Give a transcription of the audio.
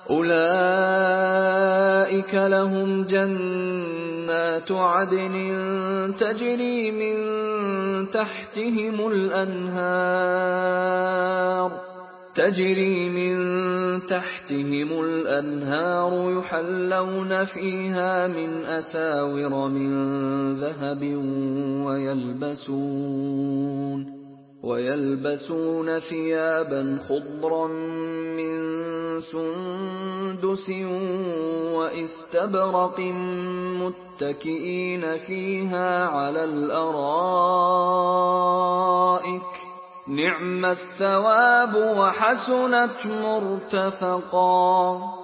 أُولَٰئِكَ لَهُمْ جَنَّاتُ عَدْنٍ تَجْرِي مِن تَحْتِهِمُ الْأَنْهَارُ يُحَلَّوْنَ فِيهَا مِنْ أَسَاوِرَ مِن ذَهَبٍ وَيَلْبَسُونَ ثِيَابًا خُضْرًا مِّن سُندُسٍ وَإِسْتَبْرَقٍ مُّتَّكِئِينَ فِيهَا عَلَى الْأَرَائِكِ ۚ نِعْمَ الثَّوَابُ وَحَسُنَتْ مُرْتَفَقًا